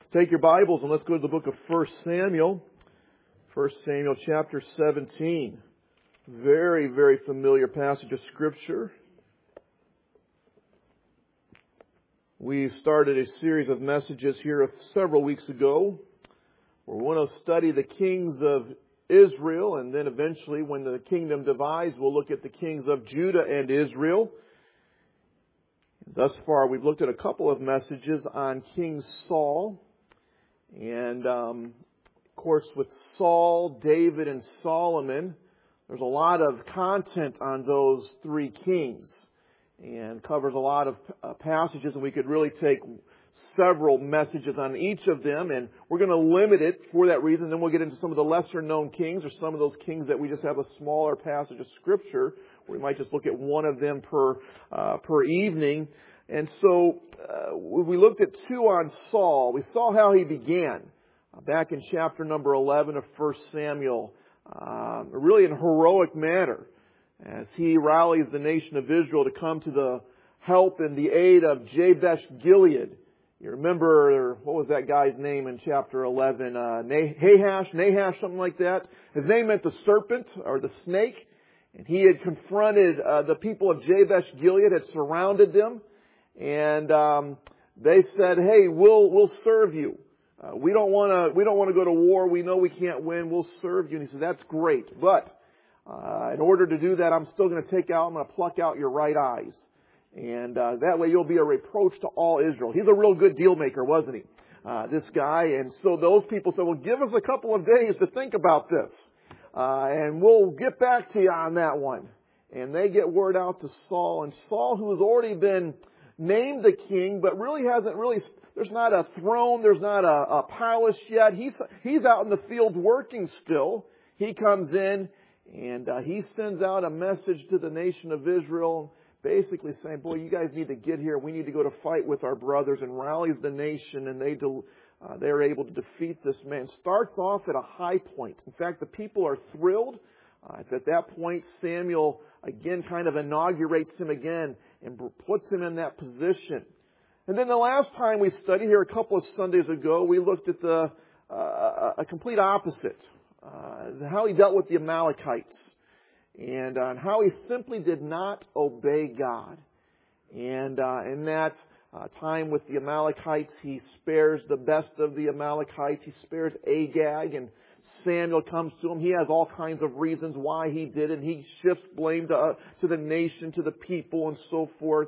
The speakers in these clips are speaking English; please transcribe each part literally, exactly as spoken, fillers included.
Take your Bibles and let's go to the book of First Samuel. First Samuel chapter seventeen. Very, very familiar passage of Scripture. We started a series of messages here several weeks ago. We want to study the kings of Israel, and then eventually when the kingdom divides, we'll look at the kings of Judah and Israel. Thus far, we've looked at a couple of messages on King Saul. And, um, of course, with Saul, David, and Solomon, there's a lot of content on those three kings. And covers a lot of uh, passages, and we could really take several messages on each of them. And we're going to limit it for that reason. Then we'll get into some of the lesser-known kings, or some of those kings that we just have a smaller passage of Scripture. We might just look at one of them per uh, per evening. And so uh, we looked at two on Saul. We saw how he began uh, back in chapter number eleven of First Samuel, uh, really in heroic manner, as he rallies the nation of Israel to come to the help and the aid of Jabesh Gilead. You remember, what was that guy's name in chapter eleven? Uh, Nahash, Nahash, something like that. His name meant the serpent or the snake. And he had confronted uh, the people of Jabesh Gilead, had surrounded them. And um, they said, "Hey, we'll we'll serve you. Uh, we don't want to we don't want to go to war. We know we can't win. We'll serve you." And he said, "That's great, but uh, in order to do that, I'm still going to take out. I'm going to pluck out your right eyes, and uh, that way you'll be a reproach to all Israel." He's a real good deal maker, wasn't he? Uh, this guy. And so those people said, "Well, give us a couple of days to think about this, uh, and we'll get back to you on that one." And they get word out to Saul, and Saul, who has already been named the king, but really hasn't really, there's not a throne, there's not a, a palace yet. He's, he's out in the fields working still. He comes in and uh, he sends out a message to the nation of Israel, basically saying, "Boy, you guys need to get here. We need to go to fight with our brothers," and rallies the nation, and they do, uh, they're able to defeat this man. Starts off at a high point. In fact, the people are thrilled. Uh, it's at that point Samuel again kind of inaugurates him again and puts him in that position. And then the last time we studied here a couple of Sundays ago, we looked at the uh, a complete opposite, uh, how he dealt with the Amalekites, and uh, how he simply did not obey God. And uh, in that uh, time with the Amalekites, he spares the best of the Amalekites. He spares Agag, and Samuel comes to him. He has all kinds of reasons why he did it. He shifts blame to, uh, to the nation, to the people, and so forth.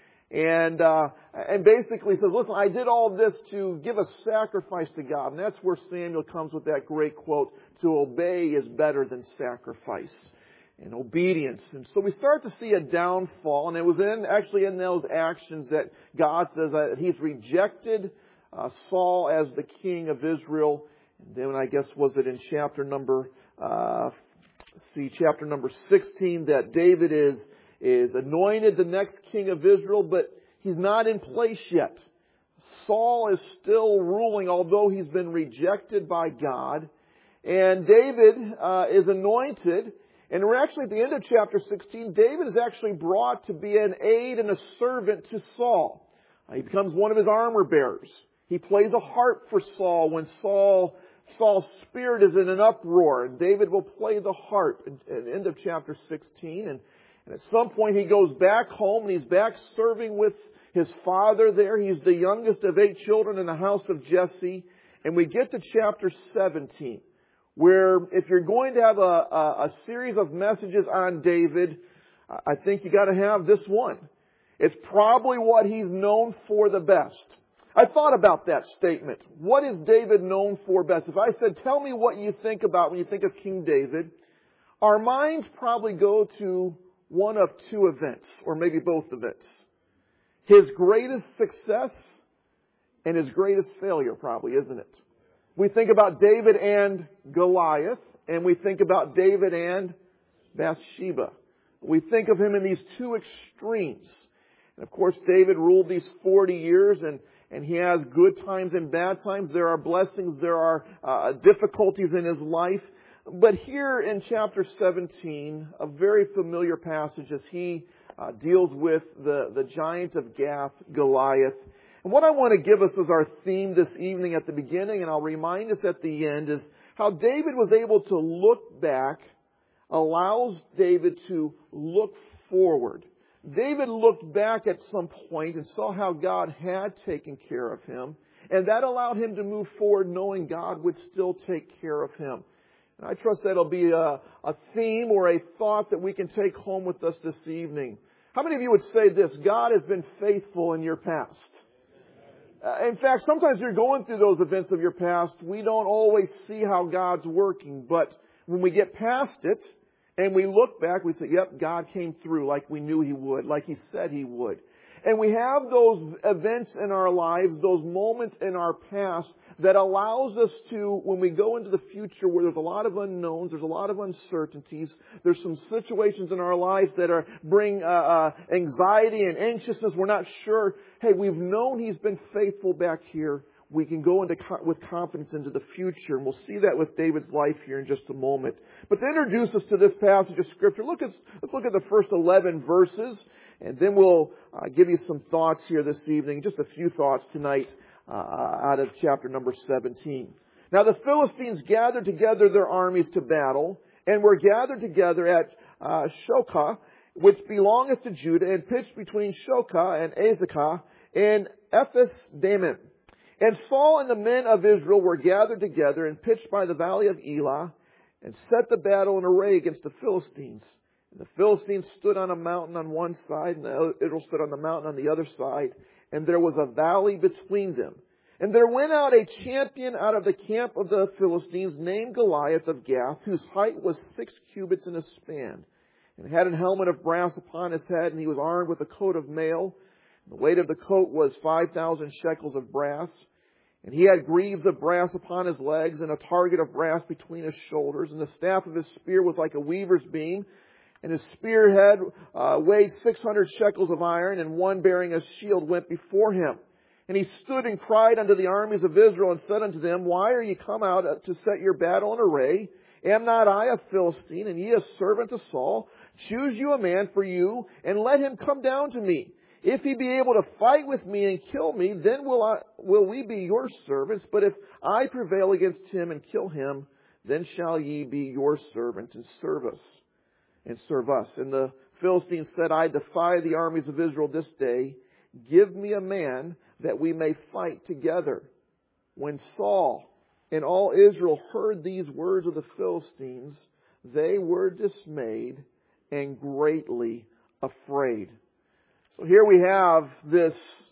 And uh, and basically says, "Listen, I did all this to give a sacrifice to God." And that's where Samuel comes with that great quote, "To obey is better than sacrifice." And obedience. And so we start to see a downfall. And it was in actually in those actions that God says that He's rejected uh, Saul as the king of Israel. And then I guess was it in chapter number, uh, see, chapter number sixteen that David is, is anointed the next king of Israel, but he's not in place yet. Saul is still ruling, although he's been rejected by God. And David uh, is anointed. And we're actually at the end of chapter sixteen, David is actually brought to be an aid and a servant to Saul. Uh, he becomes one of his armor bearers. He plays a harp for Saul when Saul Saul's spirit is in an uproar, and David will play the harp at the end of chapter sixteen. And, and at some point he goes back home, and he's back serving with his father there. He's the youngest of eight children in the house of Jesse. And we get to chapter seventeen, where if you're going to have a, a, a series of messages on David, I think you got to have this one. It's probably what he's known for the best. I thought about that statement. What is David known for best? If I said, "Tell me what you think about when you think of King David," our minds probably go to one of two events, or maybe both events. His greatest success and his greatest failure, probably, isn't it? We think about David and Goliath, and we think about David and Bathsheba. We think of him in these two extremes. And of course, David ruled these forty years, and And he has good times and bad times. There are blessings. There are uh, difficulties in his life. But here in chapter seventeen, a very familiar passage as he uh, deals with the, the giant of Gath, Goliath. And what I want to give us as our theme this evening at the beginning, and I'll remind us at the end, is how David was able to look back, allows David to look forward. David looked back at some point and saw how God had taken care of him. And that allowed him to move forward knowing God would still take care of him. And I trust that'll be a, a theme or a thought that we can take home with us this evening. How many of you would say this? God has been faithful in your past. Uh, in fact, sometimes you're going through those events of your past. We don't always see how God's working. But when we get past it and we look back, we say, yep, God came through like we knew He would, like He said He would. And we have those events in our lives, those moments in our past that allows us to, when we go into the future where there's a lot of unknowns, there's a lot of uncertainties, there's some situations in our lives that are bring uh, uh, anxiety and anxiousness. We're not sure. Hey, we've known He's been faithful back here. We can go into with confidence into the future, and we'll see that with David's life here in just a moment. But to introduce us to this passage of Scripture, look at let's look at the first eleven verses, and then we'll uh, give you some thoughts here this evening, just a few thoughts tonight uh, out of chapter number seventeen. Now the Philistines gathered together their armies to battle, and were gathered together at uh, Shokah, which belongeth to Judah, and pitched between Shokah and Azekah and Ephes-dammim. And Saul and the men of Israel were gathered together and pitched by the valley of Elah, and set the battle in array against the Philistines. And the Philistines stood on a mountain on one side, and the Israel stood on the mountain on the other side, and there was a valley between them. And there went out a champion out of the camp of the Philistines, named Goliath of Gath, whose height was six cubits and a span, and had a helmet of brass upon his head, and he was armed with a coat of mail. The weight of the coat was five thousand shekels of brass. And he had greaves of brass upon his legs, and a target of brass between his shoulders. And the staff of his spear was like a weaver's beam. And his spearhead uh, weighed six hundred shekels of iron, and one bearing a shield went before him. And he stood and cried unto the armies of Israel, and said unto them, Why are ye come out to set your battle in array? Am not I a Philistine, and ye a servant to Saul? Choose you a man for you, and let him come down to me. If he be able to fight with me and kill me, then will I, will we be your servants. But if I prevail against him and kill him, then shall ye be your servants and serve us and serve us. And the Philistines said, I defy the armies of Israel this day. Give me a man that we may fight together. When Saul and all Israel heard these words of the Philistines, they were dismayed and greatly afraid. So here we have this,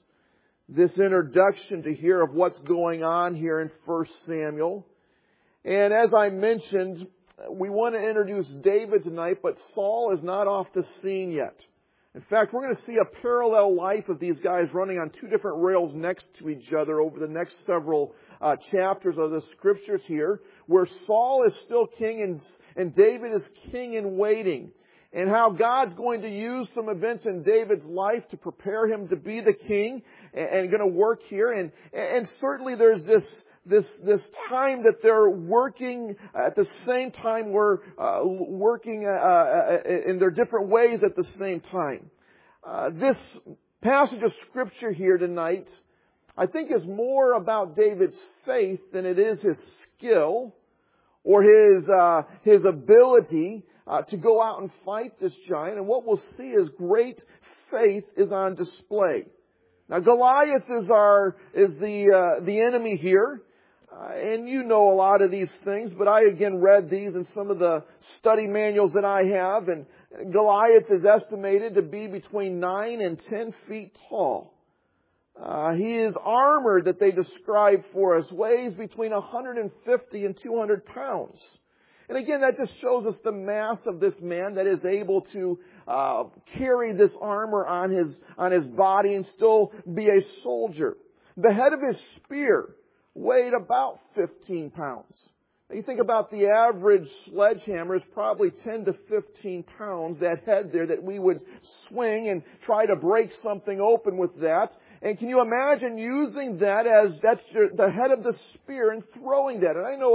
this introduction to hear of what's going on here in First Samuel. And as I mentioned, we want to introduce David tonight, but Saul is not off the scene yet. In fact, we're going to see a parallel life of these guys running on two different rails next to each other over the next several uh, chapters of the Scriptures here, where Saul is still king and, and David is king in waiting. And how God's going to use some events in David's life to prepare him to be the king, and, and going to work here. And, and certainly there's this, this, this time that they're working at the same time we're uh, working uh, in their different ways at the same time. Uh, this passage of Scripture here tonight, I think, is more about David's faith than it is his skill or his uh, his ability Uh, to go out and fight this giant. And what we'll see is great faith is on display. Now Goliath is our is the uh, the enemy here, uh, and you know a lot of these things. But I again read these in some of the study manuals that I have, and Goliath is estimated to be between nine and ten feet tall. Uh, he is armored that they describe for us, weighs between one hundred fifty and two hundred pounds. And again, that just shows us the mass of this man that is able to uh, carry this armor on his on his body and still be a soldier. The head of his spear weighed about fifteen pounds. Now you think about the average sledgehammer is probably ten to fifteen pounds, that head there that we would swing and try to break something open with that. And can you imagine using that as that's your, the head of the spear and throwing that? And I know a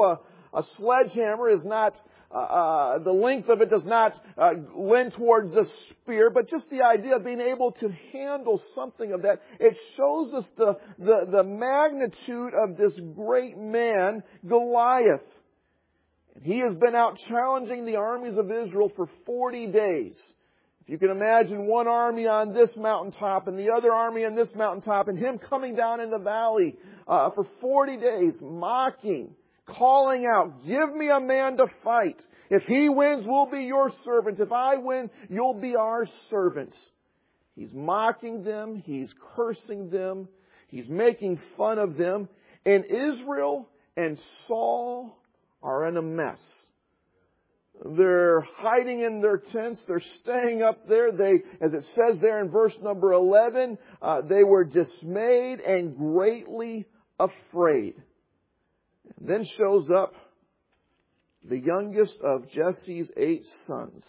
a sledgehammer is not, uh, uh, the length of it does not uh, lend towards a spear, but just the idea of being able to handle something of that. It shows us the, the, the magnitude of this great man, Goliath. And he has been out challenging the armies of Israel for forty days. If you can imagine one army on this mountaintop and the other army on this mountaintop, and him coming down in the valley uh, for forty days, mocking, calling out, "Give me a man to fight. If he wins, we'll be your servants. If I win, you'll be our servants." He's mocking them. He's cursing them. He's making fun of them. And Israel and Saul are in a mess. They're hiding in their tents. They're staying up there. They, as it says there in verse number eleven, uh, they were dismayed and greatly afraid. And then shows up the youngest of Jesse's eight sons.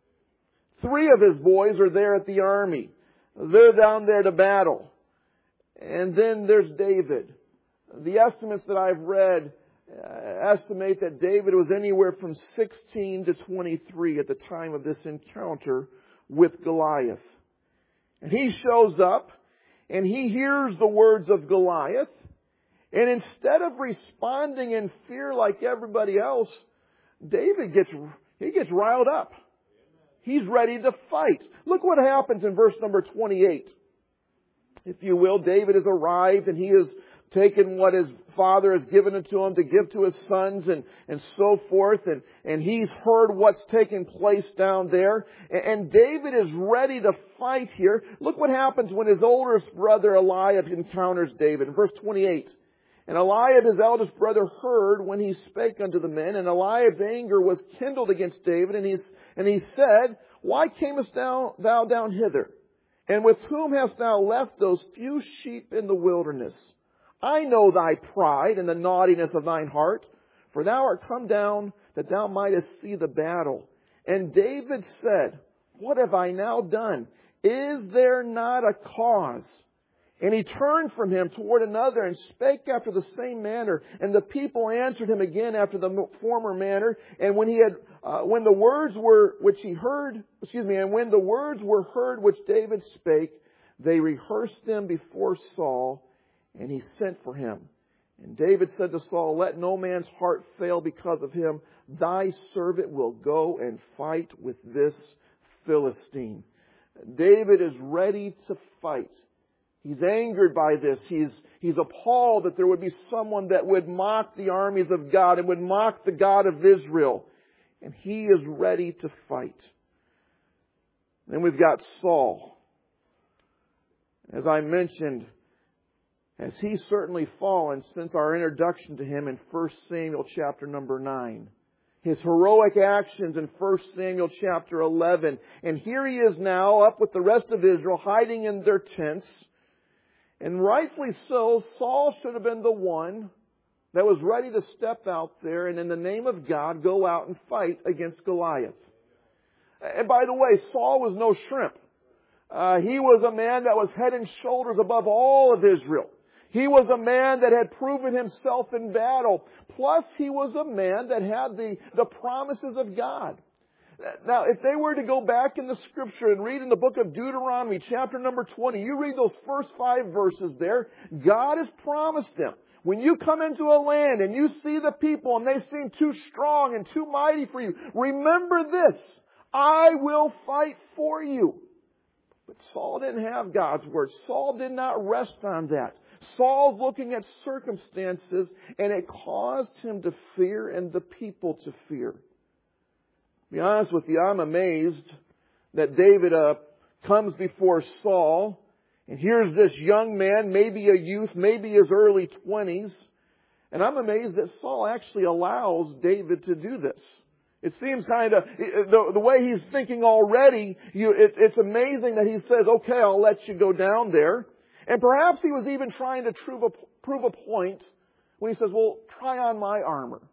Three of his boys are there at the army. They're down there to battle. And then there's David. The estimates that I've read Uh, estimate that David was anywhere from sixteen to twenty-three at the time of this encounter with Goliath. And he shows up and he hears the words of Goliath, and instead of responding in fear like everybody else, David gets, he gets riled up. He's ready to fight. Look what happens in verse number twenty-eight. If you will, David has arrived and he has taken what his father has given it to him to give to his sons and, and so forth. And, and he's heard what's taking place down there. And, and David is ready to fight here. Look what happens when his oldest brother Eliab encounters David. In verse twenty-eight. And Eliab, his eldest brother, heard when he spake unto the men. And Eliab's anger was kindled against David. And he, and he said, "Why camest thou, thou down hither? And with whom hast thou left those few sheep in the wilderness? I know thy pride and the naughtiness of thine heart, for thou art come down that thou mightest see the battle." And David said, "What have I now done? Is there not a cause?" And he turned from him toward another and spake after the same manner. And the people answered him again after the former manner. And when he had, uh, when the words were which he heard, excuse me, and when the words were heard which David spake, they rehearsed them before Saul. And he sent for him. And David said to Saul, "Let no man's heart fail because of him. Thy servant will go and fight with this Philistine." David is ready to fight. He's angered by this. He's, he's appalled that there would be someone that would mock the armies of God and would mock the God of Israel. And he is ready to fight. Then we've got Saul. As I mentioned, has he certainly fallen since our introduction to him in First Samuel chapter number nine. His heroic actions in First Samuel chapter eleven. And here he is now up with the rest of Israel hiding in their tents. And rightfully so, Saul should have been the one that was ready to step out there and in the name of God go out and fight against Goliath. And by the way, Saul was no shrimp. Uh, he was a man that was head and shoulders above all of Israel. He was a man that had proven himself in battle. Plus, he was a man that had the, the promises of God. Now, if they were to go back in the Scripture and read in the book of Deuteronomy, chapter number twenty, you read those first five verses there, God has promised them, when you come into a land and you see the people and they seem too strong and too mighty for you, remember this, I will fight for you. But Saul didn't have God's word. Saul did not rest on that. Saul's looking at circumstances, and it caused him to fear and the people to fear. To be honest with you, I'm amazed that David uh, comes before Saul, and here's this young man, maybe a youth, maybe his early twenties, and I'm amazed that Saul actually allows David to do this. It seems kind of, the, the way he's thinking already, you, it, it's amazing that he says, "Okay, I'll let you go down there." And perhaps he was even trying to prove a, prove a point when he says, "Well, try on my armor.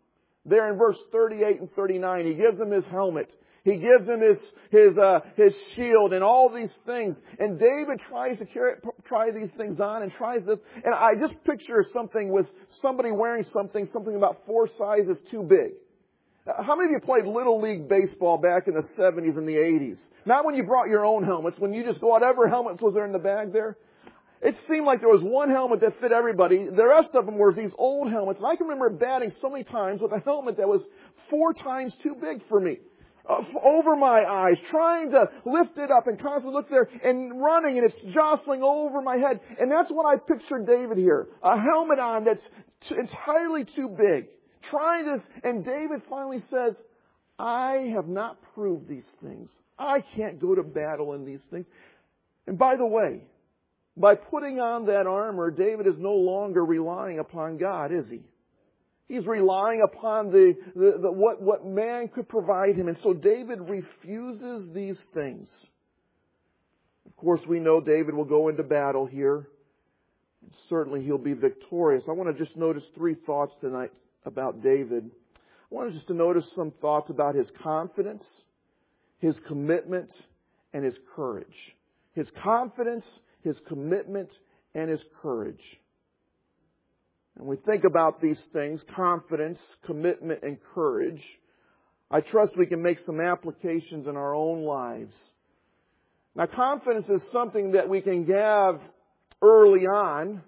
There in verse thirty-eight and thirty-nine, He gives him his helmet. He gives him his, his, uh, his shield and all these things. And David tries to carry, try these things on and tries to, and I just picture something with somebody wearing something, something about four sizes too big. How many of you played Little League Baseball back in the seventies and the eighties? Not when you brought your own helmets, when you just go, whatever helmets was there in the bag there. It seemed like there was one helmet that fit everybody. The rest of them were these old helmets. And I can remember batting so many times with a helmet that was four times too big for me. Uh, over my eyes, trying to lift it up and constantly look there and running, and it's jostling over my head. And that's what I pictured David here. A helmet on that's t- entirely too big. Trying to, and David finally says, I have not proved these things. I can't go to battle in these things. And by the way, by putting on that armor, David is no longer relying upon God, is he? He's relying upon the, the, the what, what man could provide him. And so David refuses these things. Of course, we know David will go into battle here. And certainly he'll be victorious. I want to just notice three thoughts tonight about David. I want us just to notice some thoughts about his confidence, his commitment, and his courage. His confidence, his commitment, and his courage. And we think about these things, confidence, commitment, and courage. I trust we can make some applications in our own lives. Now, confidence is something that we can have early on,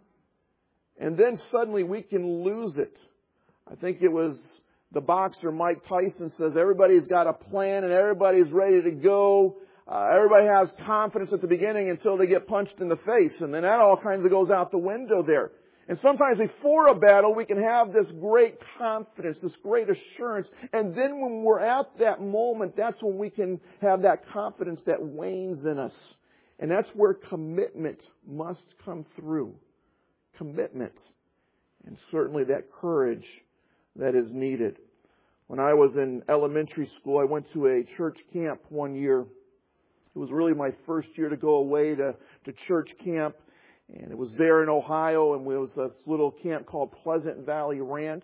and then suddenly we can lose it. I think it was the boxer Mike Tyson says everybody's got a plan and everybody's ready to go. Uh, everybody has confidence at the beginning until they get punched in the face. And then that all kinds of goes out the window there. And sometimes before a battle, we can have this great confidence, this great assurance. And then when we're at that moment, that's when we can have that confidence that wanes in us. And that's where commitment must come through. Commitment. And certainly that courage that is needed. When I was in elementary school, I went to a church camp one year. It was really my first year to go away to, to church camp. And it was there in Ohio, and it was this little camp called Pleasant Valley Ranch.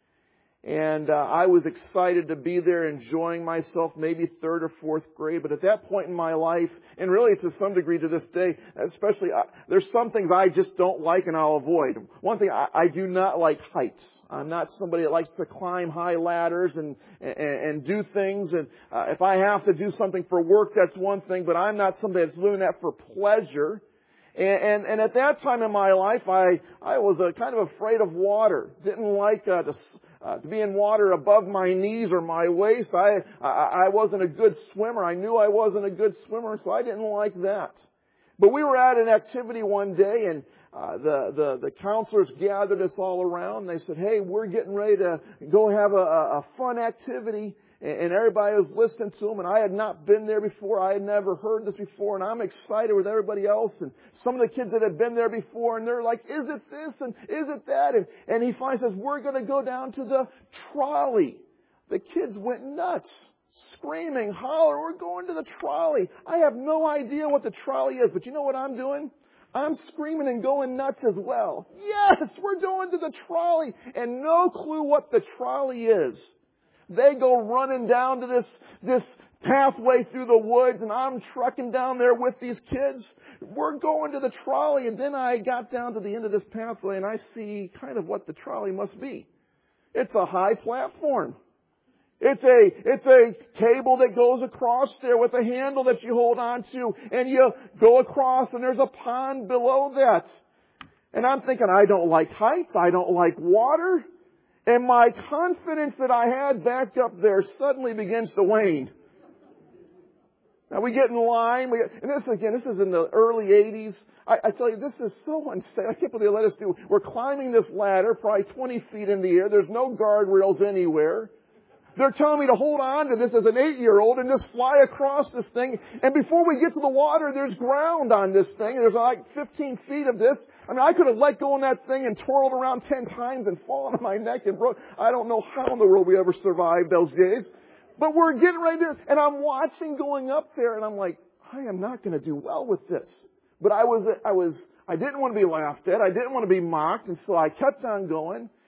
And uh, I was excited to be there, enjoying myself, maybe third or fourth grade. But at that point in my life, and really to some degree to this day, especially, uh, there's some things I just don't like and I'll avoid. One thing, I, I do not like heights. I'm not somebody that likes to climb high ladders and, and, and do things. And uh, if I have to do something for work, that's one thing. But I'm not somebody that's doing that for pleasure. And, and, and at that time in my life, I, I was uh, kind of afraid of water. Didn't like uh, to, uh, to be in water above my knees or my waist. I, I, I wasn't a good swimmer. I knew I wasn't a good swimmer, so I didn't like that. But we were at an activity one day, and uh, the, the, the counselors gathered us all around. They said, hey, we're getting ready to go have a, a fun activity. And everybody was listening to them, and I had not been there before. I had never heard this before, and I'm excited with everybody else. And some of the kids that had been there before, and they're like, is it this and is it that? And, and he finally says, we're going to go down to the trolley. The kids went nuts, screaming, holler, we're going to the trolley. I have no idea what the trolley is, but you know what I'm doing? I'm screaming and going nuts as well. Yes, we're going to the trolley, and no clue what the trolley is. They go running down to this, this pathway through the woods, and I'm trucking down there with these kids. We're going to the trolley, and then I got down to the end of this pathway, and I see kind of what the trolley must be. It's a high platform. It's a, it's a cable that goes across there with a handle that you hold on to, and you go across, and there's a pond below that. And I'm thinking, I don't like heights. I don't like water. And my confidence that I had back up there suddenly begins to wane. Now we get in line, we get, and this again, this is in the early eighties. I, I tell you, this is so unsafe. I can't believe they let us do. We're climbing this ladder, probably twenty feet in the air. There's no guardrails anywhere. They're telling me to hold on to this as an eight-year-old and just fly across this thing. And before we get to the water, there's ground on this thing. There's like fifteen feet of this. I mean, I could have let go on that thing and twirled around ten times and fallen on my neck and broke. I don't know how in the world we ever survived those days. But we're getting right there. And I'm watching going up there, and I'm like, I am not going to do well with this. But I was, I was, I didn't want to be laughed at. I didn't want to be mocked. And so I kept on going.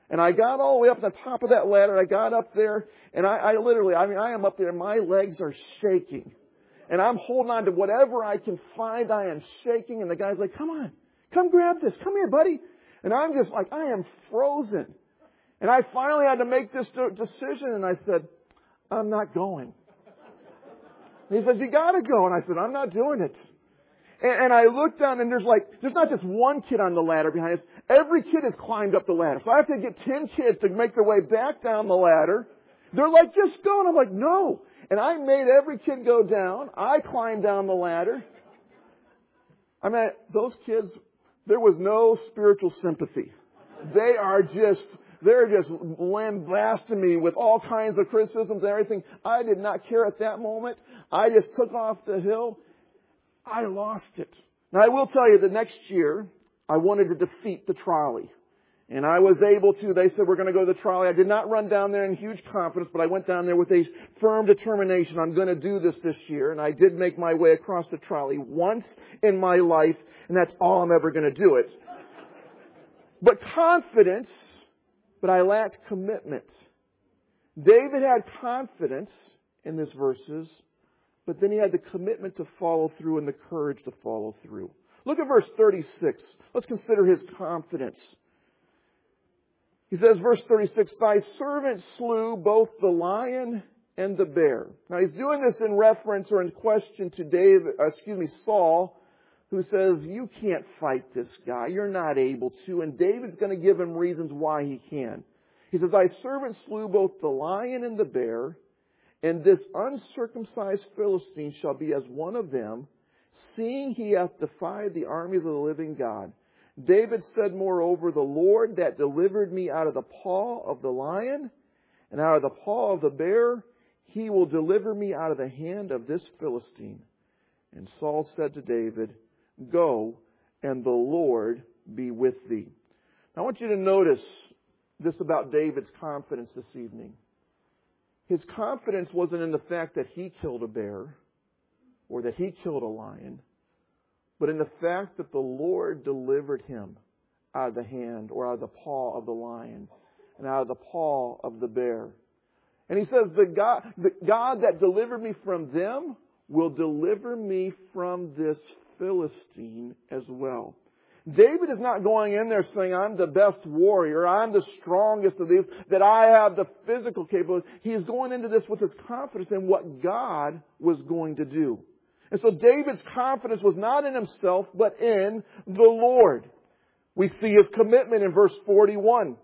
And I got all the way up to the top of that ladder. I got up there, and I, I literally, I mean, I am up there, and my legs are shaking. And I'm holding on to whatever I can find. I am shaking, and the guy's like, come on, come grab this. Come here, buddy. And I'm just like, I am frozen. And I finally had to make this decision, and I said, I'm not going. And he says, you got to go. And I said, I'm not doing it. And, and I looked down, and there's like, there's not just one kid on the ladder behind us. Every kid has climbed up the ladder. So I have to get ten kids to make their way back down the ladder. They're like, just go. And I'm like, no. And I made every kid go down. I climbed down the ladder. I mean, those kids, there was no spiritual sympathy. They are just, they're just lambasting me with all kinds of criticisms and everything. I did not care at that moment. I just took off the hill. I lost it. Now, I will tell you, the next year, I wanted to defeat the trolley. And I was able to. They said, we're going to go to the trolley. I did not run down there in huge confidence, but I went down there with a firm determination. I'm going to do this this year. And I did make my way across the trolley once in my life, and that's all I'm ever going to do it. But confidence, but I lacked commitment. David had confidence in these verses, but then he had the commitment to follow through and the courage to follow through. Look at verse thirty-six. Let's consider his confidence. He says, verse thirty-six, thy servant slew both the lion and the bear. Now he's doing this in reference or in question to David, uh, excuse me, Saul, who says, you can't fight this guy. You're not able to. And David's going to give him reasons why he can. He says, thy servant slew both the lion and the bear, and this uncircumcised Philistine shall be as one of them, seeing he hath defied the armies of the living God. David said, moreover, the Lord that delivered me out of the paw of the lion and out of the paw of the bear, he will deliver me out of the hand of this Philistine. And Saul said to David, go, and the Lord be with thee. Now I want you to notice this about David's confidence this evening. His confidence wasn't in the fact that he killed a bear or that he killed a lion, but in the fact that the Lord delivered him out of the hand or out of the paw of the lion and out of the paw of the bear. And he says, the God, the God that delivered me from them will deliver me from this Philistine as well. David is not going in there saying, I'm the best warrior, I'm the strongest of these, that I have the physical capability. He is going into this with his confidence in what God was going to do. And so David's confidence was not in himself, but in the Lord. We see his commitment in verse forty-one.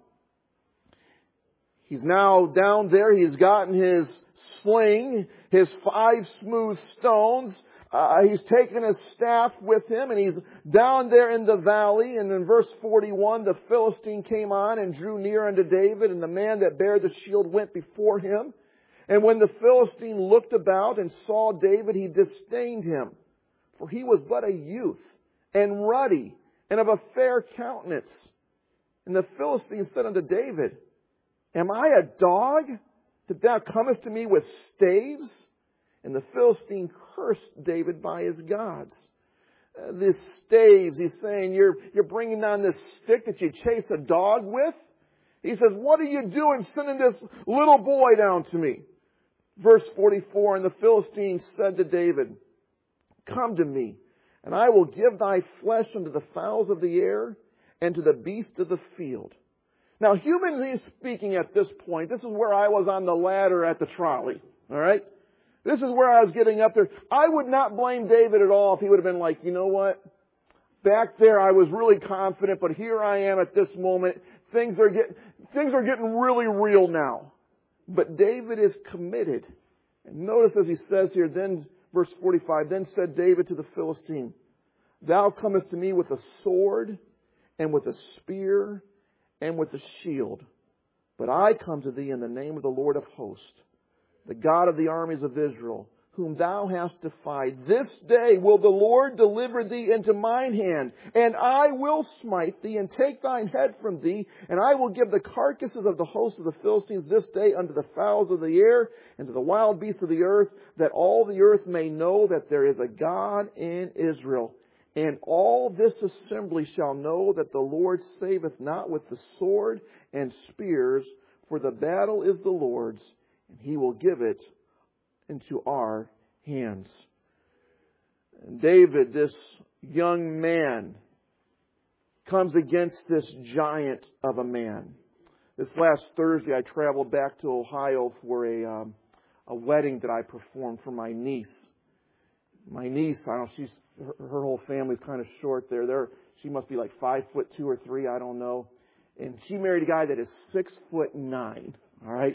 He's now down there. He's gotten his sling, his five smooth stones. Uh, he's taken his staff with him, and he's down there in the valley. And in verse forty-one, the Philistine came on and drew near unto David, and the man that bare the shield went before him. And when the Philistine looked about and saw David, he disdained him, for he was but a youth, and ruddy, and of a fair countenance. And the Philistine said unto David, am I a dog, that thou comest to me with staves? And the Philistine cursed David by his gods. Uh, this staves, he's saying, you're, you're bringing down this stick that you chase a dog with? He says, what are you doing sending this little boy down to me? Verse forty-four, and the Philistine said to David, come to me, and I will give thy flesh unto the fowls of the air and to the beasts of the field. Now, humanly speaking at this point, this is where I was on the ladder at the trolley. All right? This is where I was getting up there. I would not blame David at all if he would have been like, you know what? Back there I was really confident, but here I am at this moment. Things are getting, things are getting really real now. But David is committed. And notice as he says here, then, verse forty-five, then said David to the Philistine, thou comest to me with a sword and with a spear and with a shield. But I come to thee in the name of the Lord of hosts, the God of the armies of Israel, whom thou hast defied. This day will the Lord deliver thee into mine hand, and I will smite thee, and take thine head from thee, and I will give the carcasses of the host of the Philistines this day unto the fowls of the air, and to the wild beasts of the earth, that all the earth may know that there is a God in Israel. And all this assembly shall know that the Lord saveth not with the sword and spears, for the battle is the Lord's, and He will give it into our hands. And David, this young man, comes against this giant of a man. This last Thursday, I traveled back to Ohio for a um, a wedding that I performed for my niece. My niece, I don't know, she's her, her whole family's kind of short there. They're, she must be like five foot two or three, I don't know. And she married a guy that is six foot nine. All right,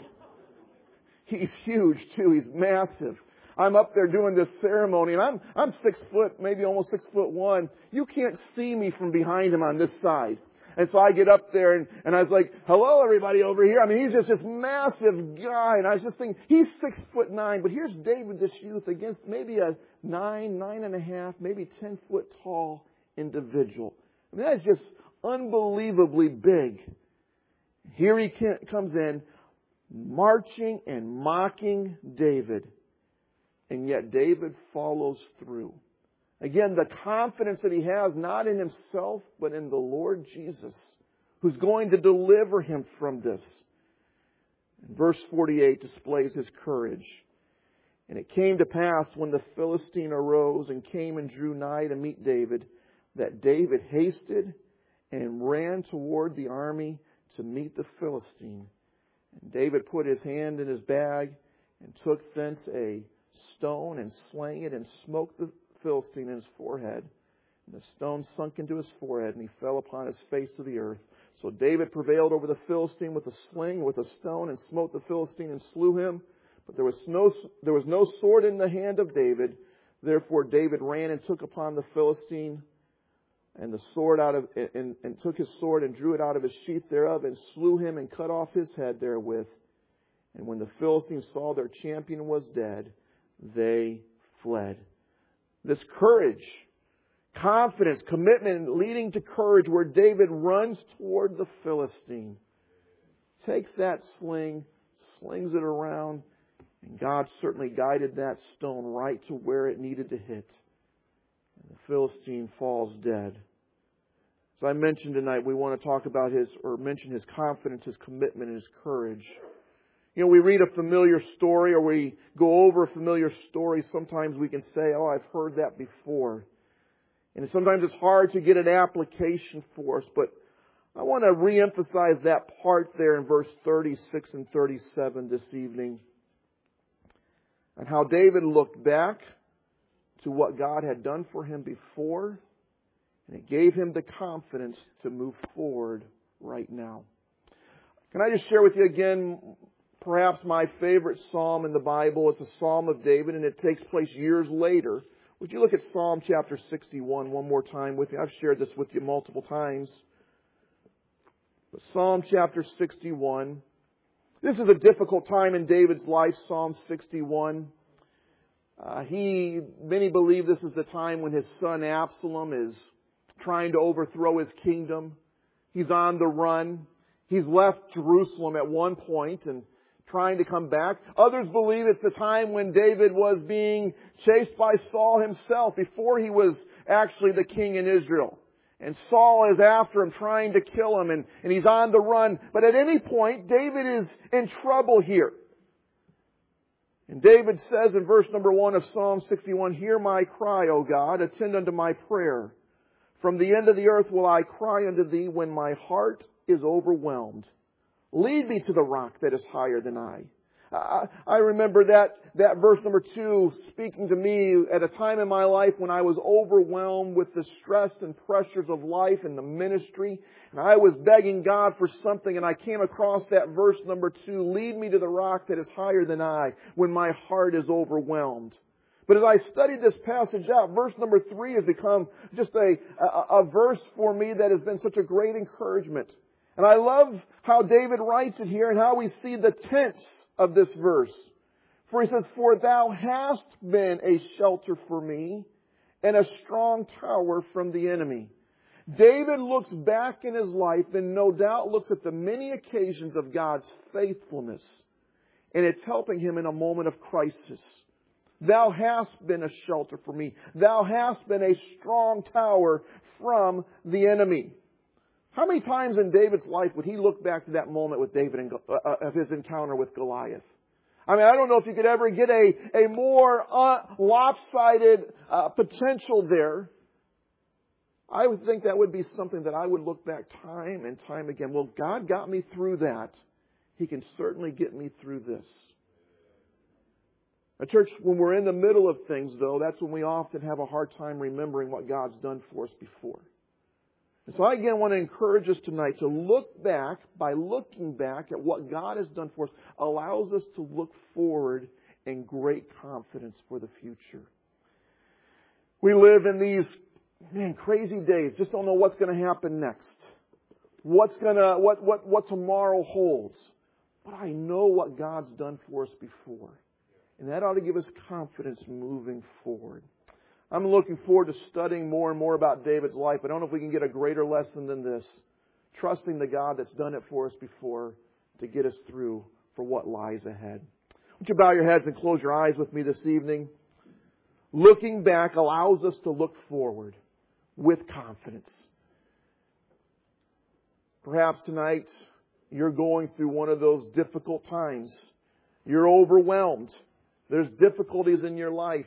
he's huge too. He's massive. I'm up there doing this ceremony, and I'm I'm six foot, maybe almost six foot one. You can't see me from behind him on this side. And so I get up there, and, and I was like, hello, everybody over here. I mean, he's just this massive guy. And I was just thinking, he's six foot nine. But here's David, this youth, against maybe a nine, nine and a half, maybe ten foot tall individual. I mean, that's just unbelievably big. Here he comes in, marching and mocking David. And yet David follows through. Again, the confidence that he has, not in himself, but in the Lord Jesus, who's going to deliver him from this. And verse forty-eight displays his courage. And it came to pass when the Philistine arose and came and drew nigh to meet David, that David hasted and ran toward the army to meet the Philistine. And David put his hand in his bag and took thence a stone and slang it and smote the Philistine in his forehead. And the stone sunk into his forehead, and he fell upon his face to the earth. So David prevailed over the Philistine with a sling, with a stone, and smote the Philistine and slew him. But there was no there was no sword in the hand of David. Therefore David ran and took upon the Philistine, and the sword out of and, and took his sword and drew it out of his sheath thereof, and slew him and cut off his head therewith. And when the Philistines saw their champion was dead, they fled. This courage, confidence, commitment leading to courage, where David runs toward the Philistine, takes that sling, slings it around, and God certainly guided that stone right to where it needed to hit. And the Philistine falls dead. As I mentioned tonight, we want to talk about his, or mention his confidence, his commitment, and his courage. You know, we read a familiar story, or we go over a familiar story. Sometimes we can say, oh, I've heard that before. And sometimes it's hard to get an application for us. But I want to reemphasize that part there in verse thirty-six and thirty-seven this evening. And how David looked back to what God had done for him before. And it gave him the confidence to move forward right now. Can I just share with you again, perhaps my favorite psalm in the Bible? It's a psalm of David, and it takes place years later. Would you look at Psalm chapter sixty-one one more time with me? I've shared this with you multiple times. But Psalm chapter sixty-one. This is a difficult time in David's life, Psalm sixty-one. Uh, he, many believe this is the time when his son Absalom is trying to overthrow his kingdom. He's on the run. He's left Jerusalem at one point and trying to come back. Others believe it's the time when David was being chased by Saul himself before he was actually the king in Israel. And Saul is after him, trying to kill him, and, and he's on the run. But at any point, David is in trouble here. And David says in verse number one of Psalm sixty-one, "Hear my cry, O God, attend unto my prayer. From the end of the earth will I cry unto thee when my heart is overwhelmed. Lead me to the rock that is higher than I." I, I remember that, that verse number two speaking to me at a time in my life when I was overwhelmed with the stress and pressures of life and the ministry. And I was begging God for something, and I came across that verse number two, "Lead me to the rock that is higher than I when my heart is overwhelmed." But as I studied this passage out, verse number three has become just a, a, a verse for me that has been such a great encouragement. And I love how David writes it here and how we see the tense of this verse. For he says, "For thou hast been a shelter for me and a strong tower from the enemy." David looks back in his life and no doubt looks at the many occasions of God's faithfulness. And it's helping him in a moment of crisis. Thou hast been a shelter for me. Thou hast been a strong tower from the enemy. How many times in David's life would he look back to that moment with David and uh, of his encounter with Goliath? I mean, I don't know if you could ever get a, a more uh, lopsided uh, potential there. I would think that would be something that I would look back time and time again. Well, God got me through that. He can certainly get me through this. Now, church, when we're in the middle of things, though, that's when we often have a hard time remembering what God's done for us before. And so I again want to encourage us tonight to look back. By looking back at what God has done for us, allows us to look forward in great confidence for the future. We live in these, man, crazy days. Just don't know what's going to happen next. What's gonna, what, what, what tomorrow holds. But I know what God's done for us before. And that ought to give us confidence moving forward. I'm looking forward to studying more and more about David's life. I don't know if we can get a greater lesson than this. Trusting the God that's done it for us before to get us through for what lies ahead. Would you bow your heads and close your eyes with me this evening? Looking back allows us to look forward with confidence. Perhaps tonight you're going through one of those difficult times. You're overwhelmed. There's difficulties in your life.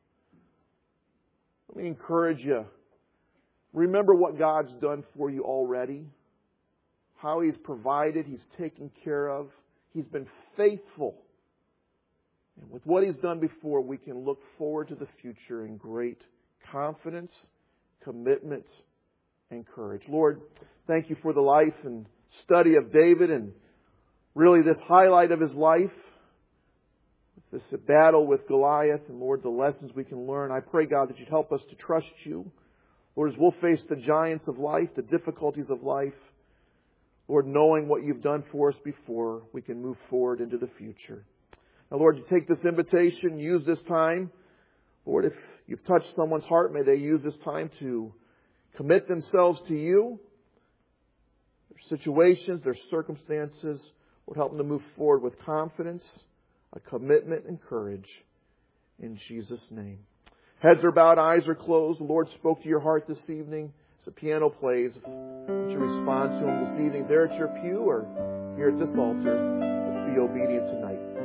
Let me encourage you. Remember what God's done for you already. How He's provided. He's taken care of. He's been faithful. And with what He's done before, we can look forward to the future in great confidence, commitment, and courage. Lord, thank you for the life and study of David and really this highlight of his life. This battle with Goliath, and Lord, the lessons we can learn. I pray, God, that You'd help us to trust You. Lord, as we'll face the giants of life, the difficulties of life, Lord, knowing what You've done for us before, we can move forward into the future. Now, Lord, You take this invitation, use this time. Lord, if You've touched someone's heart, may they use this time to commit themselves to You. Their situations, their circumstances, Lord, help them to move forward with confidence, a commitment and courage in Jesus' name. Heads are bowed, eyes are closed. The Lord spoke to your heart this evening. As the piano plays, would you respond to Him this evening there at your pew or here at this altar? Let's be obedient tonight.